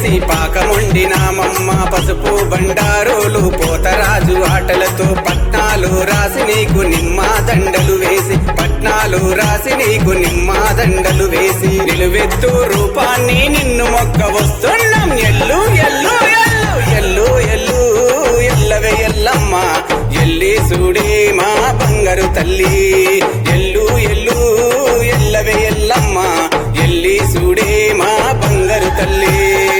వేసి పాకముండినామమ్మ పసుపు బండారోలు పోతరాజు ఆటలతో పట్నాలు రాసి నీకు నిమ్మ దండలు వేసి పట్నాలు రాసి నీకు నిమ్మ దండలు వేసి నిలువెత్తు రూపాన్ని నిన్ను మొక్క వస్తున్నాం ఎల్లు ఎల్లు ఎల్లు ఎల్లు ఎల్లవే ఎల్లమ్మ ఎల్లి చూడే మా బంగారు తల్లి ఎల్లు ఎల్లు ఎల్లవే ఎల్లమ్మ ఎల్లి చూడే మా బంగారు తల్లి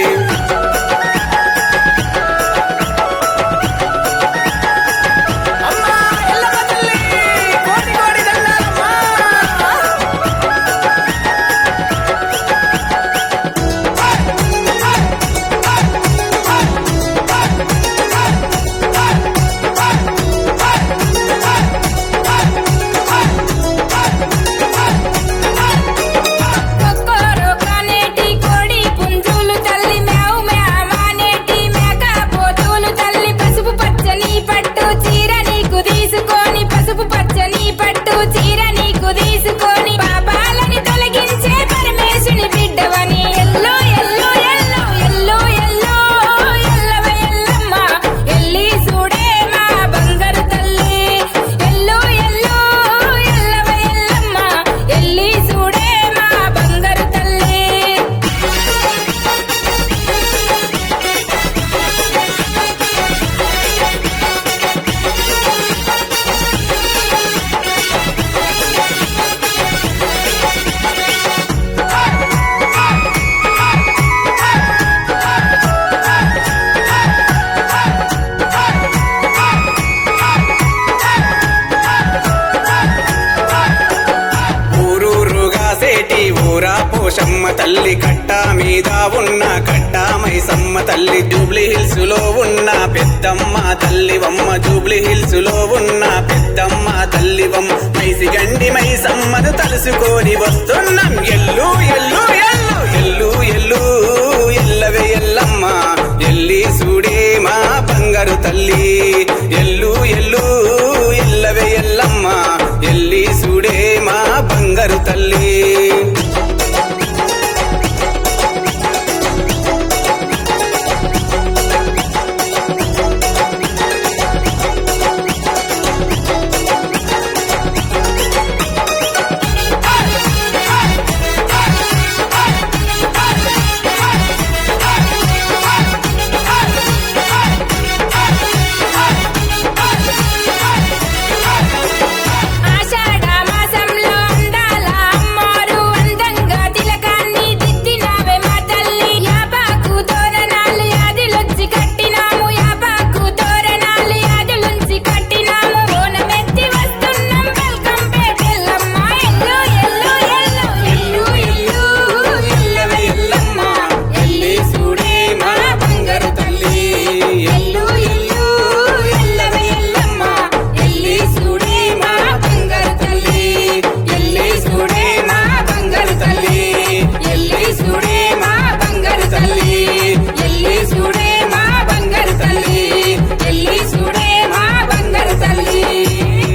ఊరా పోషమ్మ తల్లి కట్ట మీద ఉన్న కట్టామై సమ్మ తల్లి జూబ్లీ హిల్స్ లో ఉన్న పెద్దమ్మ తల్లివమ్మ జూబ్లీ హిల్స్ లో ఉన్న పెద్దమ్మ తల్లివమ్మ మైసి గండి మై సమ్మను తలుసుకొని వస్తున్నాం ఎల్లు ఎల్లు ఎల్లు ఎల్లు ఎల్లు ఎల్లవే ఎల్లమ్మ ఎల్లి చూడే మా బంగారు తల్లి ఎల్లు ఎల్లు ఎల్లవే ఎల్లమ్మ ఎల్లి చూడే మా బంగారు తల్లి